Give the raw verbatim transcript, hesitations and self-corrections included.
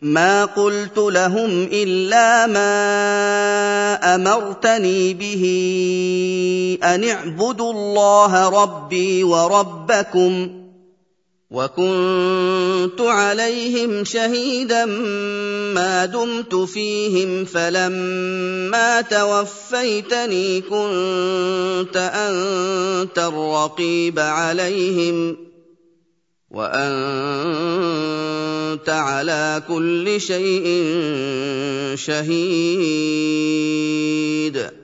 مَا قُلْتُ لَهُمْ إِلَّا مَا أَمَرْتَنِي بِهِ أَنِ اعْبُدُوا اللَّهَ رَبِّي وَرَبَّكُمْ ۚ وَكُنتُ عَلَيْهِمْ شَهِيدًا مَّا دُمْتُ فِيهِمْ ۖ فَلَمَّا تَوَفَّيْتَنِي كُنتَ أَنتَ الرَّقِيبَ عَلَيْهِمْ ۚ وَأَنتَ عَلَىٰ كُلِّ شَيْءٍ شَهِيدٌ